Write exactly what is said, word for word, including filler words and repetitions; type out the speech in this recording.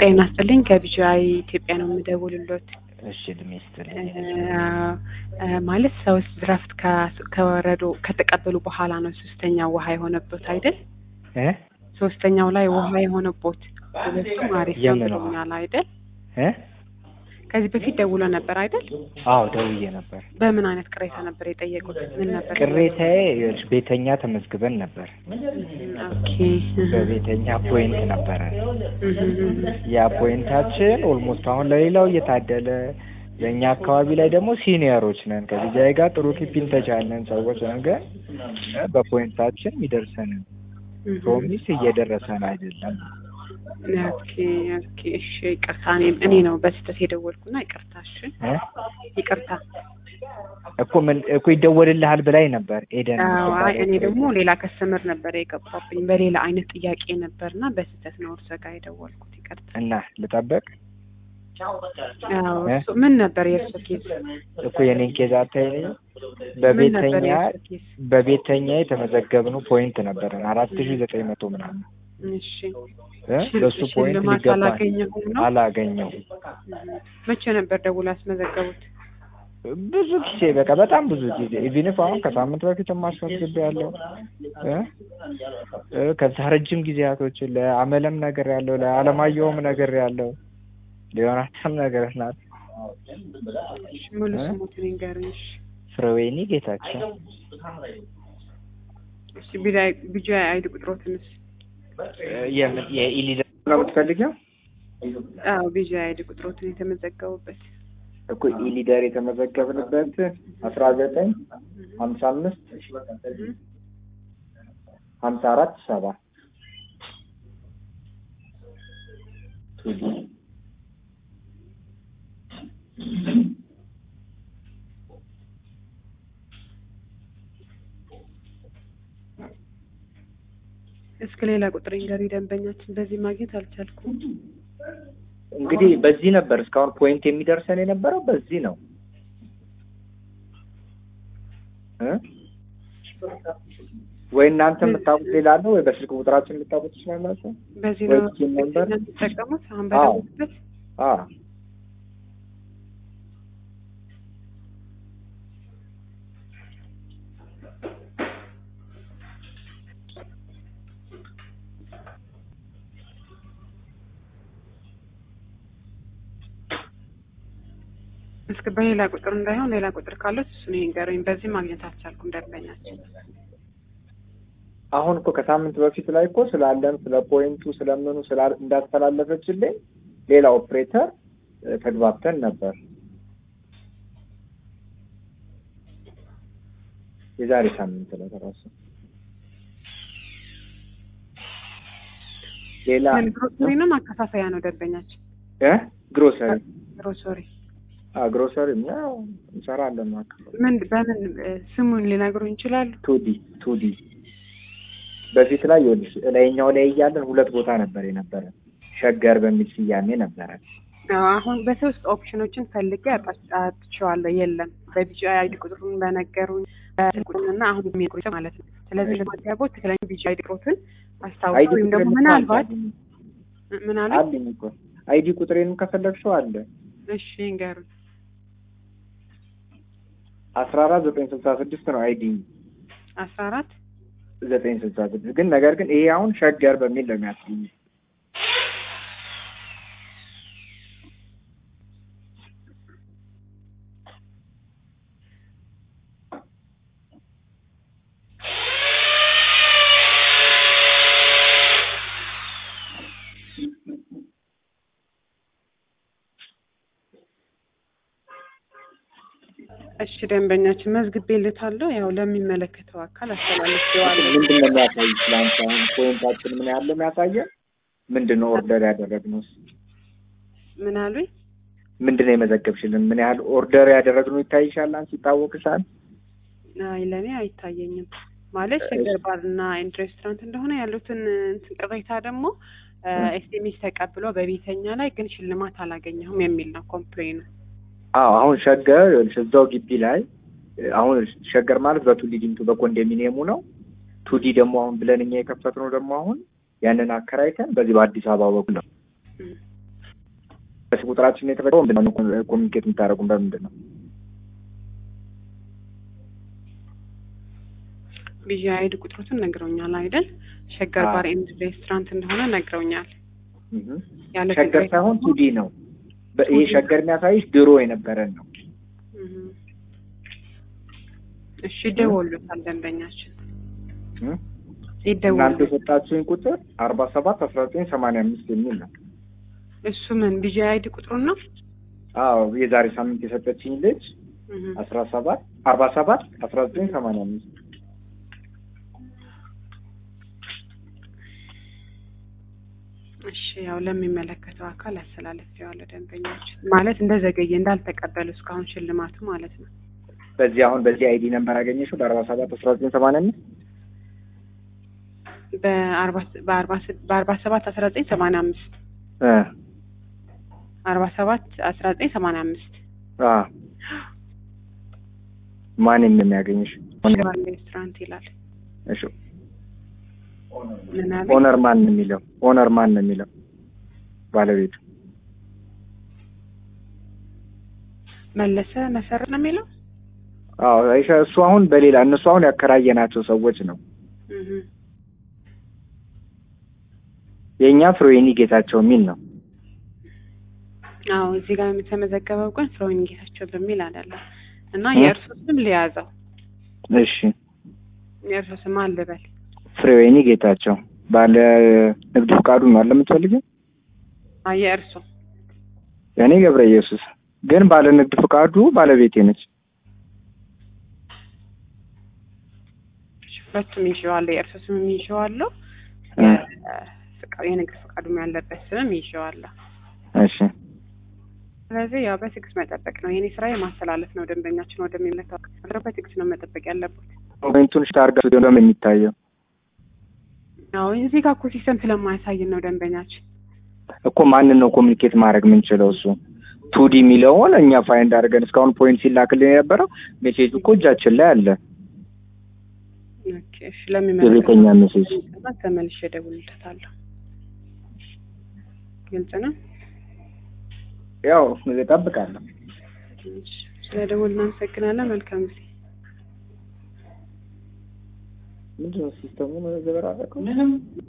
ጤና ይስጥልኝ ከቢጂአይ ኢትዮጵያ ነው የምደውልልዎት። እሺ ድሜስትልኝ ማለት ሰውስ ድራፍት ከወረዱ ከተቀበሉ በኋላ ነው ሶስተኛው ውሃ የሆነበት አይደል? እ ሶስተኛው ላይ ውሃ የሆነበት ሁለቱም አሪፍ ነው ብለውኛል አይደል? እ ከዚህ በፊት ደውሎ ነበር አይደል? አዎ ደውዬ ነበር። በምን አይነት ቅሬታ ነበር የጠየቁት? ምን ነበር ቅሬታዬ? ቤተኛ ተመዝግበን ነበር። ኦኬ በቤተኛ ፖይንት ነበረ። ያ ፖይንታችን ኦልሞስት አሁን ለሌላው እየታደለ ለኛ አካባቢ ላይ ደግሞ ሲኒየሮች ነን ከቢጂአይ ጋር ጥሩ ኪፒንግ ተቻለን ሰዎች ነን፣ ግን በፖይንታችን ይደርሰን ፕሮሚስ እየደረሰን አይደለም። ኦኬ ኦኬ እሺ ይቅርታ፣ እኔ ነው በስተት የደወልኩና ይቅርታ። እሺ ይቅርታ እኮ ምን እኮ ይደወልልሃል ብላኝ ነበር ኤደን። አዎ እኔ ደግሞ ሌላ ከስተመር ነበር የገባብኝ በሌላ አይነት ጥያቄ ነበርና በስተት ነው እርሶ ጋር የደወልኩት። ይቅርታ እና ልጠብቅ። አዎ ምን ነበር የእርሶ ኬዝ? እኮ የኔን ኬዝ አታይኝ። በቤተኛ በቤተኛ የተመዘገብነው ፖይንት ነበር አራት ሺህ ዘጠኝ መቶ ምናምን። እሺ ለሱ ፖይንት ሊገባ አላገኘው። መቼ ነበር ደውል አስመዘገቡት? ብዙ ጊዜ በቃ በጣም ብዙ ጊዜ ኢቭን አሁን ከሳምንት በፊት ማስመዝገብ ያለው እ ከዛ ረጅም ጊዜያቶች ለአመለም ነገር ያለው ለአለማየሁም ነገር ያለው ሊሆናችም ነገር ናት። ሙሉ ስሙትን ንገሪኝ። ፍሬወይኒ ጌታቸው። እሺ ቢጂአይ ቢጂአይ አይዲ ቁጥሮትንስ? የምን የኢሊደር ነው የምትፈልጊው? አዎ ቢጂአይ አይዲ ቁጥሮትን የተመዘገቡበት እኮ ኢሊደር የተመዘገብንበት አስራ ዘጠኝ ሀምሳ አምስት ሀምሳ አራት ሰባ ቱዲ እስከ ሌላ ቁጥር እንገሪ ደንበኛችን በዚህ ማግኘት አልቻልኩም። እንግዲህ በዚህ ነበር እስካሁን ፖይንት የሚደርሰን የነበረው በዚህ ነው እ ወይ እናንተ የምታውቁት ሌላ ነው ወይ በስልክ ቁጥራችን የምታውቁት ትችላላችሁ? በዚህ ነው ተጠቀሙት። አሁን በደውልበት አዎ እስከ በሌላ ቁጥር እንዳይሆን ሌላ ቁጥር ካለ እሱ ነው ይንገሩኝ። በዚህ ማግኘት አልቻልኩም ደንበኛችን። አሁን እኮ ከሳምንት በፊት ላይ እኮ ስላለን ስለ ፖይንቱ ስለምኑ ስላል እንዳስተላለፈችልኝ ሌላ ኦፕሬተር ተግባብተን ነበር። የዛሬ ሳምንት ላይ ተራሱ ሌላ ግሮሰሪ ነው ማከፋፈያ ነው ደንበኛችን እ ግሮሰሪ ግሮሰሪ አ ግሮሰሪ ነው እንሰራለን ማለት ምን በምን ስሙን ሊነግሩኝ ይችላሉ? ቱዲ ቱዲ በፊት ላይ ይኸውልሽ ላይኛው ላይ ያለን ሁለት ቦታ ነበር የነበረ ሸገር በሚል ስያሜ ነበረ። አሁን በሶስት ኦፕሽኖችን ፈልጌ አጣጥቻለሁ የለም። በቢጂአይ አይዲ ቁጥሩን በነገሩኝ ቁጥሩንና አሁን የሚቆይ ማለት ነው። ስለዚህ ለማግኘት ትክክለኛ ቢጂአይ አይዲ ቁጥሩን አስታውሱ ወይም ደግሞ ምናልባት ምን አለ አለኝ እኮ አይዲ ቁጥሬንም ከፈለግሽው አለ። እሺ ንገሩኝ። አስራ አራት ዘጠኝ ስልሳ ስድስት ነው አይዲ አስራ አራት ዘጠኝ ስልሳ ስድስት ግን ነገር ግን ይሄ አሁን ሸገር በሚል ነው የሚያስገኝ። እሺ ደንበኛችን መዝግቤልታለሁ። ያው ለሚመለከተው አካል አስተላልፌዋለሁ። ምንድነው የሚያሳይ ፕላንት አሁን ፖይንታችን ምን ያለው የሚያሳየው ምንድነው? ኦርደር ያደረግነው ምን አሉኝ? ምንድነው የመዘገብሽልን? ምን ያህል ኦርደር ያደረግነው ይታይሻል? አንቺ ይታወቅሻል? አይ ለኔ አይታየኝም። ማለት ሸገር ባርና ኤንድ ሬስቶራንት እንደሆነ ያሉትን ቅሬታ ደግሞ ኤስኤምኤስ ተቀብሎ በቤተኛ ላይ ግን ሽልማት አላገኘሁም የሚል ነው ኮምፕሌን። አዎ አሁን ሸገር እዛው ግቢ ላይ አሁን ሸገር ማለት በቱዲ ዲምቱ በኮንዶሚኒየሙ ነው። ቱዲ ደግሞ አሁን ብለንኛ የከፈትነው ደግሞ አሁን ያንን አከራይተን በዚህ በአዲስ አበባ በኩል ነው። ቁጥራችን የተፈጠረው ምንድነው? ኮሚኒኬት የምታደርጉን በምንድን ነው? ቢጂአይ አይዲ ቁጥሩን ነግረውኛል አይደል? ሸገር ባር ኤንድ ሬስቶራንት እንደሆነ ነግረውኛል። ያለ ሸገር ሳይሆን ቱዲ ነው። ይሄ ሸገር የሚያሳይሽ ድሮ የነበረን ነው። እሺ ደውሉታል ደንበኛችን። ይደውሉ። እናንተ የሰጣችሁኝ ቁጥር አርባ ሰባት አስራ ዘጠኝ ሰማንያ አምስት የሚል ነው። እሱ ምን ቢጂአይ አይዲ ቁጥሩ ነው? አዎ የዛሬ ሳምንት የሰጠችኝ ልጅ አስራ ሰባት አርባ ሰባት አስራ ዘጠኝ ሰማንያ አምስት እሺ ያው ለሚመለከተው አካል አስተላልፌዋለሁ። ደንበኛችን ማለት እንደዘገየ እንዳልተቀበሉ እስካሁን ሽልማቱ ማለት ነው። በዚህ አሁን በዚህ አይዲ ነምበር አገኘሽው በአርባ ሰባት አስራ ዘጠኝ ሰማንያ አምስት በአርባ በአርባ በአርባ ሰባት አስራ ዘጠኝ ሰማንያ አምስት እ አርባ ሰባት አስራ ዘጠኝ ሰማንያ አምስት አ ማን እንደሚያገኝሽ ሬስቶራንት ይላል። እሺ ኦነር ማን ነው የሚለው? ኦነር ማን ነው የሚለው? ባለቤቱ መለሰ መሰረት ነው የሚለው? አዎ አይሻ እሱ አሁን በሌላ እነሱ አሁን ያከራየናቸው ሰዎች ነው። እህ የኛ ፍሮይኒ ጌታቸው የሚል ነው። አዎ እዚህ ጋር የተመዘገበው ግን ፍሮይኒ ጌታቸው በሚል አይደለም እና የእርሱ ስም ሊያዘው። እሺ የእርሱ ስም አለበል ፍሮይኒ ጌታቸው ባለ ንግድ ፍቃዱ ነው አለ የምትፈልጊው? አይ የእርሱ ያኔ ገብረ ኢየሱስ ግን ባለ ንግድ ፍቃዱ ባለቤቴ ነች። ሁለቱም ይሽዋል። የእርሱ ስም ይሽዋል። ፍቃዱ የንግድ ፍቃዱም ያለበት ስም ይሽዋል። እሺ ስለዚህ ያው በትዕግስት መጠበቅ ነው። የኔ ስራ የማስተላለፍ ነው። ደንበኛችን ወደሚመጣው ከተፈለገ በትዕግስት ነው መጠበቅ ያለበት። ፖይንቱን ታርጋቱ ደግሞ የሚታየው አዎ እዚህ ጋር እኮ ሲስተም ስለማያሳየን ነው ደንበኛችን እኮ ማንን ነው ኮሚኒኬት ማድረግ የምንችለው? እሱ ቱዲ የሚለውን እኛ ፋይንድ አድርገን እስካሁን ፖይንት ሲላክልን የነበረው ሜሴጅ እኮ እጃችን ላይ አለ። ኦኬ እሺ ለሚመለከተው የቤተኛ ሜሴጅ ተመልሼ እደውልለታለሁ። ግልጽ ነው። ያው እጠብቃለሁ። እሺ ስለደወልን እናመሰግናለን። መልካም ጊዜ። ምንድነው ሲስተሙ ነው ዘበራቀው? ምንም